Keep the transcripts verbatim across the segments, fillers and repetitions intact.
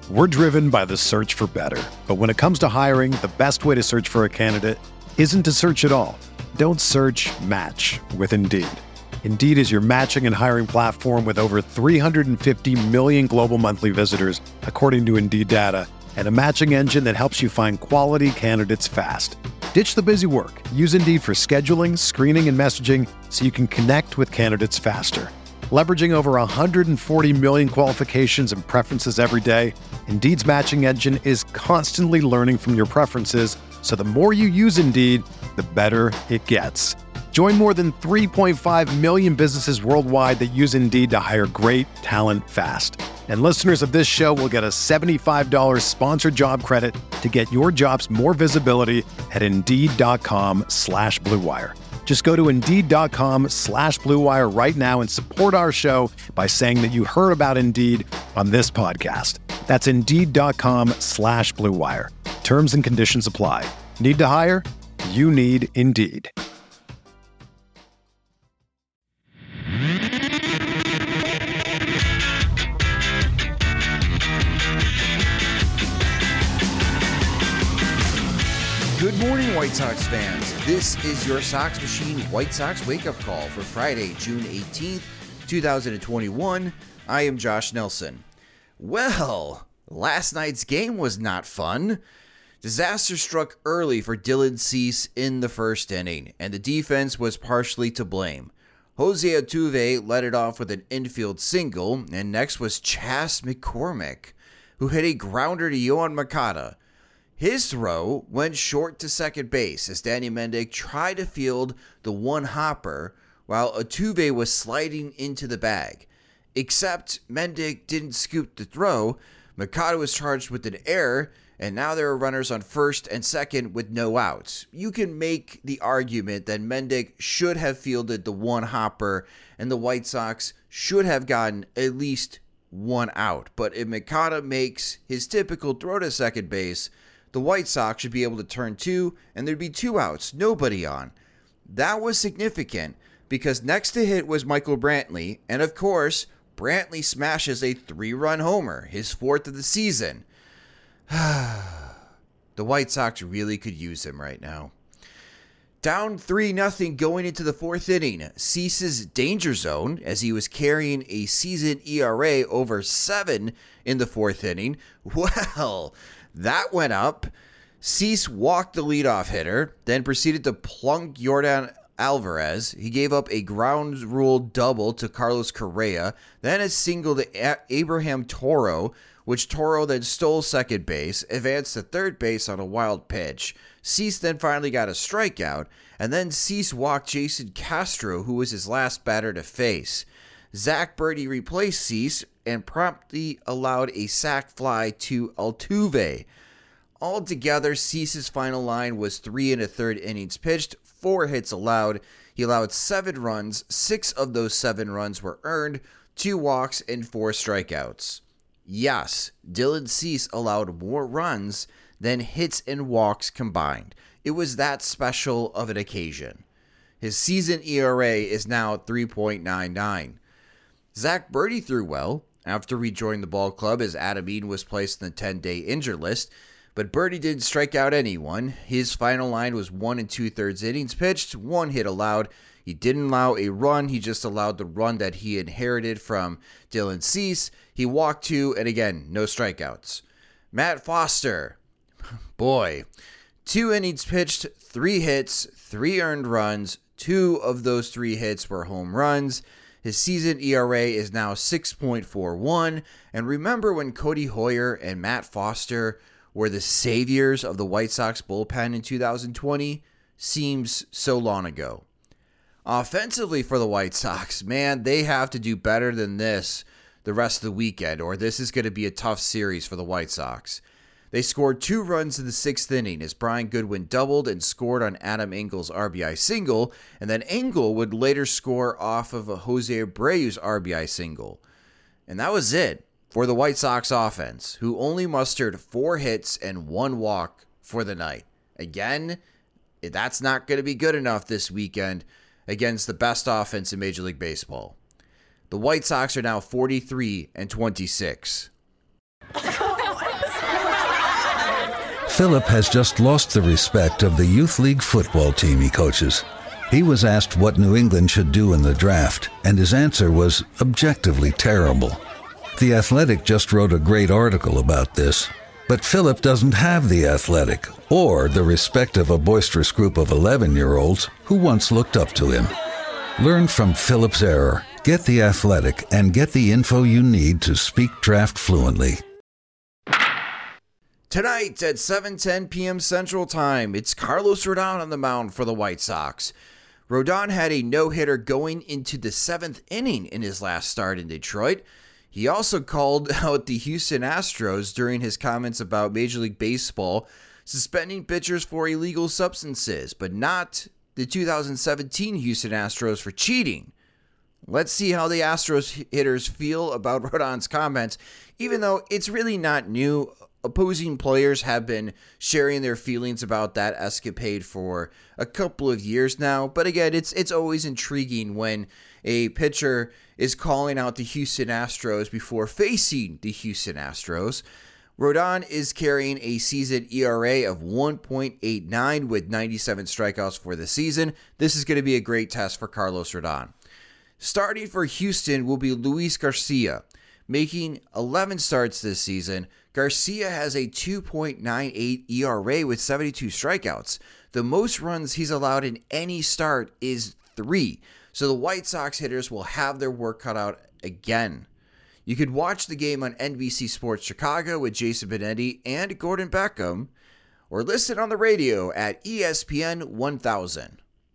We're driven by the search for better. But when it comes to hiring, the best way to search for a candidate isn't to search at all. Don't search, match with Indeed. Indeed is your matching and hiring platform with over three hundred fifty million global monthly visitors, according to Indeed data, and a matching engine that helps you find quality candidates fast. Ditch the busy work. Use Indeed for scheduling, screening, and messaging so you can connect with candidates faster. Leveraging over one hundred forty million qualifications and preferences every day, Indeed's matching engine is constantly learning from your preferences, so the more you use Indeed, the better it gets. Join more than three point five million businesses worldwide that use Indeed to hire great talent fast. And listeners of this show will get a seventy-five dollars sponsored job credit to get your jobs more visibility at Indeed.com slash Blue Wire. Just go to Indeed.com slash Blue Wire right now and support our show by saying that you heard about Indeed on this podcast. That's Indeed.com slash Blue Wire. Terms and conditions apply. Need to hire? You need Indeed. Good morning, White Sox fans. This is your Sox Machine White Sox wake-up call for Friday, June eighteenth, twenty twenty-one. I am Josh Nelson. Well, last night's game was not fun. Disaster struck early for Dylan Cease in the first inning, and the defense was partially to blame. Jose Altuve led it off with an infield single, and next was Chas McCormick, who hit a grounder to Yoan Moncada. His throw went short to second base as Danny Mendick tried to field the one-hopper while Altuve was sliding into the bag. Except Mendick didn't scoop the throw. Moncada was charged with an error, and now there are runners on first and second with no outs. You can make the argument that Mendick should have fielded the one-hopper and the White Sox should have gotten at least one out. But if Moncada makes his typical throw to second base, the White Sox should be able to turn two, and there'd be two outs, nobody on. That was significant because next to hit was Michael Brantley, and of course, Brantley smashes a three-run homer, his fourth of the season. The White Sox really could use him right now. Down three nothing going into the fourth inning, Cease's danger zone as he was carrying a season E R A over seven in the fourth inning. Well, that went up. Cease walked the leadoff hitter, then proceeded to plunk Yordan Alvarez. He gave up a ground rule double to Carlos Correa, then a single to a- Abraham Toro, which Toro then stole second base, advanced to third base on a wild pitch. Cease then finally got a strikeout, and then Cease walked Jason Castro, who was his last batter to face. Zach Birdie replaced Cease and promptly allowed a sac fly to Altuve. Altogether, Cease's final line was three and a third innings pitched, four hits allowed. He allowed seven runs, six of those seven runs were earned, two walks, and four strikeouts. Yes, Dylan Cease allowed more runs than hits and walks combined. It was that special of an occasion. His season E R A is now three point nine nine. Zach Birdie threw well after rejoining the ball club as Adam Eaton was placed on the ten-day injured list, but Birdie didn't strike out anyone. His final line was one and two-thirds innings pitched, one hit allowed. He didn't allow a run, he just allowed the run that he inherited from Dylan Cease. He walked two, and again, no strikeouts. Matt Foster, boy, two innings pitched, three hits, three earned runs. Two of those three hits were home runs. His season E R A is now six point four one. And remember when Cody Hoyer and Matt Foster were the saviors of the White Sox bullpen in two thousand twenty? Seems so long ago. Offensively for the White Sox, man, they have to do better than this the rest of the weekend, or this is going to be a tough series for the White Sox. They scored two runs in the sixth inning as Brian Goodwin doubled and scored on Adam Engel's R B I single, and then Engel would later score off of a Jose Abreu's R B I single. And that was it for the White Sox offense, who only mustered four hits and one walk for the night. Again, that's not going to be good enough this weekend against the best offense in Major League Baseball. The White Sox are now forty-three and twenty-six. Philip has just lost the respect of the youth league football team he coaches. He was asked what New England should do in the draft, and his answer was objectively terrible. The Athletic just wrote a great article about this. But Philip doesn't have the Athletic or the respect of a boisterous group of eleven-year-olds who once looked up to him. Learn from Philip's error, get the Athletic, and get the info you need to speak draft fluently. Tonight at seven ten p.m. Central Time, it's Carlos Rodon on the mound for the White Sox. Rodon had a no-hitter going into the seventh inning in his last start in Detroit. He also called out the Houston Astros during his comments about Major League Baseball suspending pitchers for illegal substances, but not the two thousand seventeen Houston Astros for cheating. Let's see how the Astros hitters feel about Rodon's comments, even though it's really not new. Opposing players have been sharing their feelings about that escapade for a couple of years now. But again, it's it's always intriguing when a pitcher is calling out the Houston Astros before facing the Houston Astros. Rodon is carrying a season E R A of one point eight nine with ninety-seven strikeouts for the season. This is going to be a great test for Carlos Rodon. Starting for Houston will be Luis Garcia. Making eleven starts this season, Garcia has a two point nine eight E R A with seventy-two strikeouts. The most runs he's allowed in any start is three. So the White Sox hitters will have their work cut out again. You could watch the game on N B C Sports Chicago with Jason Benetti and Gordon Beckham, or listen on the radio at E S P N one thousand.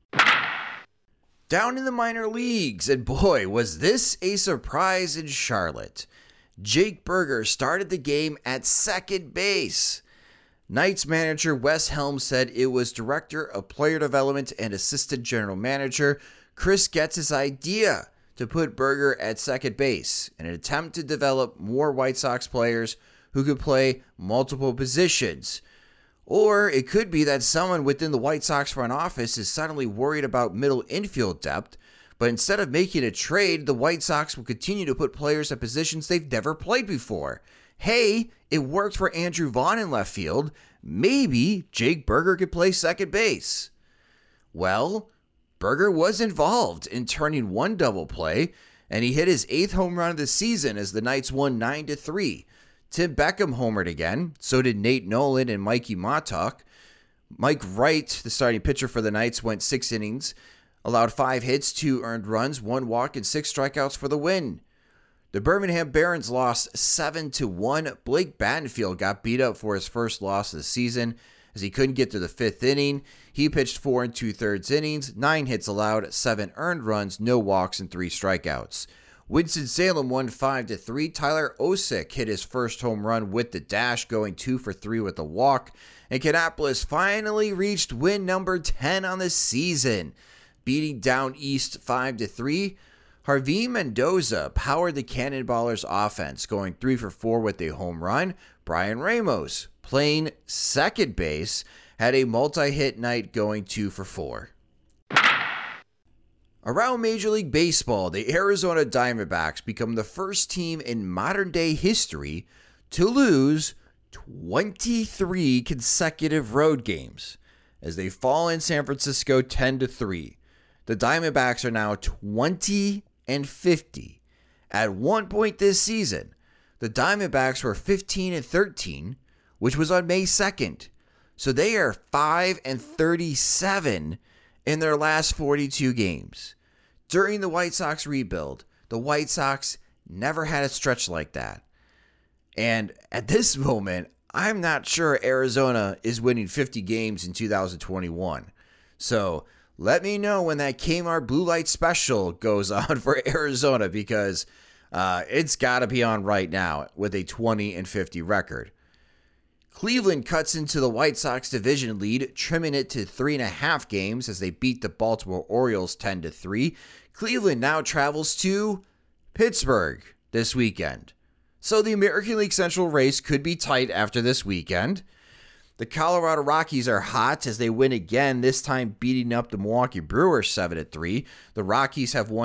Down in the minor leagues, and boy, was this a surprise in Charlotte. Jake Burger started the game at second base. Knights manager Wes Helms said it was director of player development and assistant general manager Chris Getz's idea to put Burger at second base in an attempt to develop more White Sox players who could play multiple positions. Or it could be that someone within the White Sox front office is suddenly worried about middle infield depth, but instead of making a trade, the White Sox will continue to put players at positions they've never played before. Hey, it worked for Andrew Vaughn in left field. Maybe Jake Burger could play second base. Well, Burger was involved in turning one double play, and he hit his eighth home run of the season as the Knights won nine to three. Tim Beckham homered again. So did Nate Nolan and Mikey Mottock. Mike Wright, the starting pitcher for the Knights, went six innings, allowed five hits, two earned runs, one walk, and six strikeouts for the win. The Birmingham Barons lost seven to one. Blake Battenfield got beat up for his first loss of the season as he couldn't get to the fifth inning. He pitched four and two-thirds innings, nine hits allowed, seven earned runs, no walks, and three strikeouts. Winston-Salem won five to three. Tyler Osick hit his first home run with the dash, going two for three with a walk. And Kannapolis finally reached win number ten on the season, beating Down East five to three. Harvey Mendoza powered the Cannonballers offense, going three for four with a home run. Brian Ramos, playing second base, had a multi-hit night, going two for four. Around Major League Baseball, the Arizona Diamondbacks become the first team in modern-day history to lose twenty-three consecutive road games as they fall in San Francisco ten to three. The Diamondbacks are now twenty and fifty. At one point this season, the Diamondbacks were fifteen and thirteen, which was on May second. So they are five and thirty-seven in their last forty-two games. During the White Sox rebuild, the White Sox never had a stretch like that. And at this moment, I'm not sure Arizona is winning fifty games in two thousand twenty-one. So let me know when that Kmart Blue Light Special goes on for Arizona, because uh, it's got to be on right now with a twenty and fifty record. Cleveland cuts into the White Sox division lead, trimming it to three and a half games as they beat the Baltimore Orioles ten to three. Cleveland now travels to Pittsburgh this weekend. So the American League Central race could be tight after this weekend. The Colorado Rockies are hot as they win again, this time beating up the Milwaukee Brewers seven to three. The Rockies have won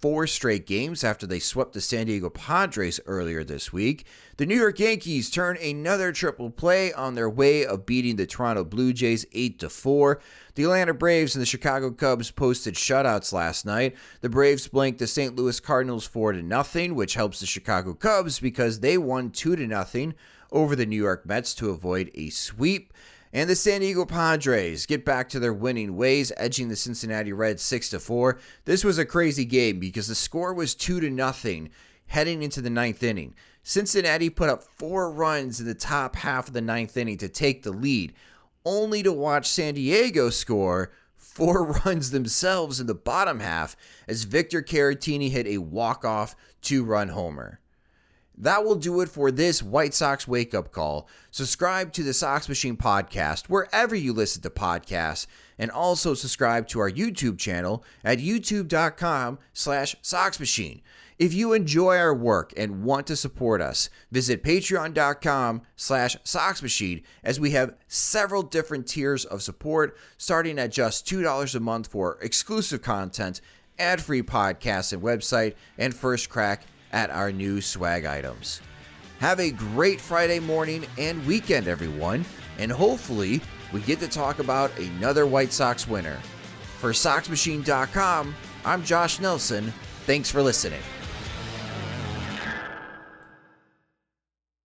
four straight games after they swept the San Diego Padres earlier this week. The New York Yankees turn another triple play on their way of beating the Toronto Blue Jays eight to four. The Atlanta Braves and the Chicago Cubs posted shutouts last night. The Braves blanked the Saint Louis Cardinals four to nothing, which helps the Chicago Cubs because they won two to nothing over the New York Mets to avoid a sweep. And the San Diego Padres get back to their winning ways, edging the Cincinnati Reds six to four. This was a crazy game because the score was two to nothing heading into the ninth inning. Cincinnati put up four runs in the top half of the ninth inning to take the lead, only to watch San Diego score four runs themselves in the bottom half as Victor Caratini hit a walk-off two-run homer. That will do it for this White Sox wake-up call. Subscribe to the Sox Machine podcast wherever you listen to podcasts, and also subscribe to our YouTube channel at youtube.com slash SoxMachine. If you enjoy our work and want to support us, visit patreon.com slash SoxMachine as we have several different tiers of support starting at just two dollars a month for exclusive content, ad-free podcasts and website, and first crack at our new swag items. Have a great Friday morning and weekend, everyone, and hopefully we get to talk about another White Sox winner. For Sox Machine dot com, I'm Josh Nelson. Thanks for listening.